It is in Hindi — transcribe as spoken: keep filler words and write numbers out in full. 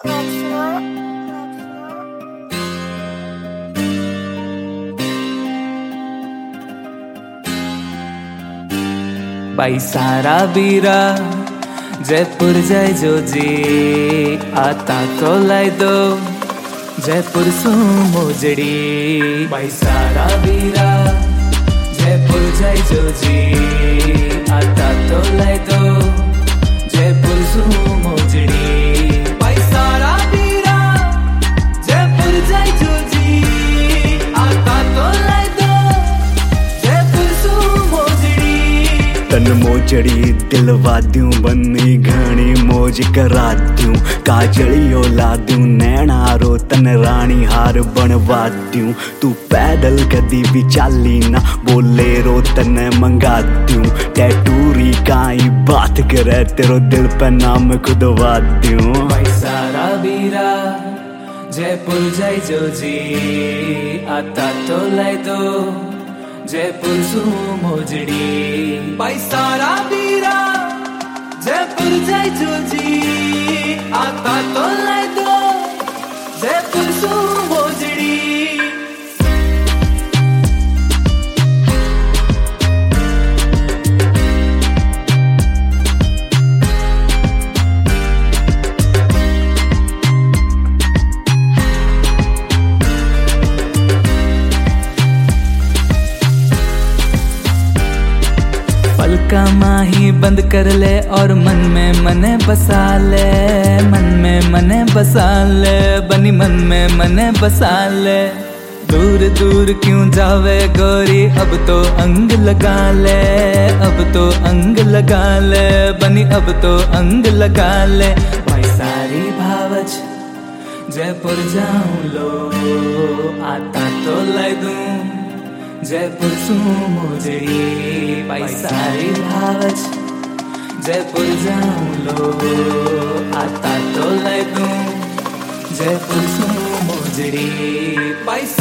बाई सारा बीरा जयपुर जाय जो जी आता तो लाई दो जयपुर सु मोजड़ी। बाई सारा बीरा जयपुर जाय जो जी आता तो लाई दो जयपुर सु मोजड़ी। बाई सारा बीरा जयपुर जाय जो जी आता तो लाई दो जयपुर सु मोजड़ी। तन मोजड़ी दिलवा दूं बन्नी घणी मौज करा दूं काजलियो ला दूं नैणारो तन रानी हार बनवा दूं। तू पैदल कदी भी चाली ना बोलेरो तन मंगा दूं। टैटूरी काई बात करे तेरो दिल पे नाम खुदवा दूं। भाई सारा बीरा जयपुर जाय जो जी आता तो लाई दो जयपुर सु मोजड़ी। भाई सारा बीरा जयपुर जाय जो जी आता तो लाई दो जयपुर सु मोजड़ी। पलका माही बंद कर ले और मन में मने बसा ले मन में मने बसा ले बनी मन में मने बसा ले। दूर दूर क्यों जावे गोरी अब तो अंग लगा ले अब तो अंग लगा ले बनी अब तो अंग लगा ले। भाई सारी भावच जयपुर जाऊं लो आता तो लाई दूं जयपुर सु मोजड़ी। भाई सारी भावच जयपुर जाऊं लो आता तो लाई दूं जयपुर सु मोजड़ी। भाई